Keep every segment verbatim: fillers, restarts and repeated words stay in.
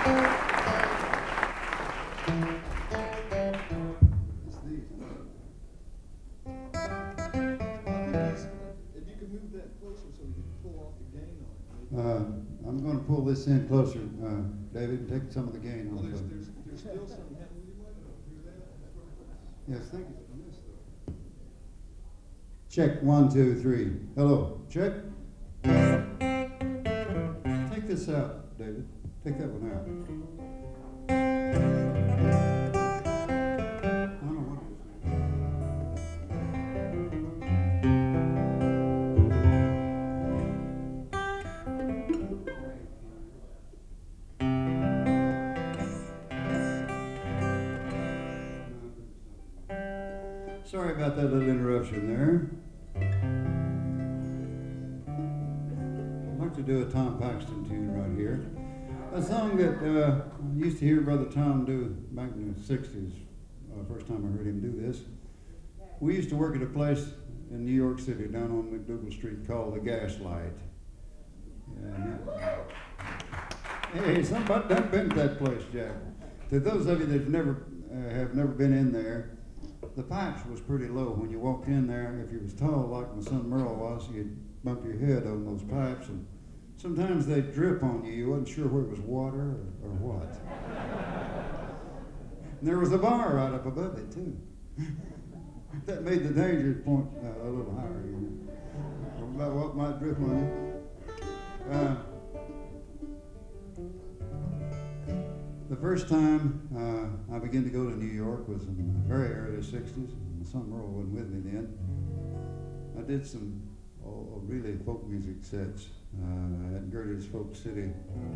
It's these. If you could move that closer so we can pull off the gain on it. maybe. Uh, I'm gonna pull this in closer, uh, David, and take some of the gain Well, off there's, of there's, it. there's still some, would you mind hear that? Yes, thank you for this, though. Check, one, two, three. Hello, check. Take this out, David. Take that one out. I don't know what it is. Sorry about that little interruption there. I'd like to do a Tom Paxton tune right here. A song that uh, I used to hear Brother Tom do back in the sixties, uh, first time I heard him do this. We used to work at a place in New York City down on McDougal Street called the Gaslight. And, uh, hey, somebody done been to that place, Jack. To those of you that never uh, have never been in there, the pipes was pretty low. When you walked in there, if you was tall like my son Merle was, you'd bump your head on those pipes, and sometimes they'd drip on you. You wasn't sure whether it was water or, or what. And there was a bar right up above it, too. That made the danger point uh, a little higher, you know, about what might drip on you. Uh, The first time uh, I began to go to New York was in the very early sixties. My son Merle wasn't with me then. I did some oh, really folk music sets uh, at Gertie's Folk City.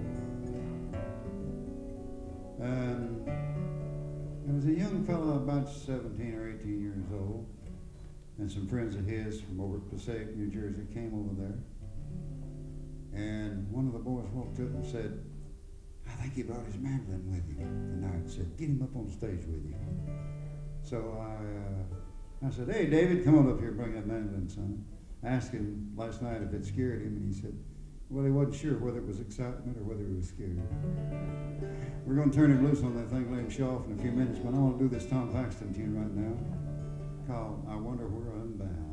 And there was a young fellow about seventeen or eighteen years old, and some friends of his from over at Passaic, New Jersey, came over there. And one of the boys walked up and said, "I think he brought his mandolin with him tonight." Said, "Get him up on stage with you." So I, uh, I said, "Hey, David, come on up here and bring that mandolin, son." I asked him last night if it scared him, and he said, well, he wasn't sure whether it was excitement or whether he was scared. We're going to turn him loose on that thing, let him show off in a few minutes, but I want to do this Tom Paxton tune right now called "I Wonder Where I'm Bound."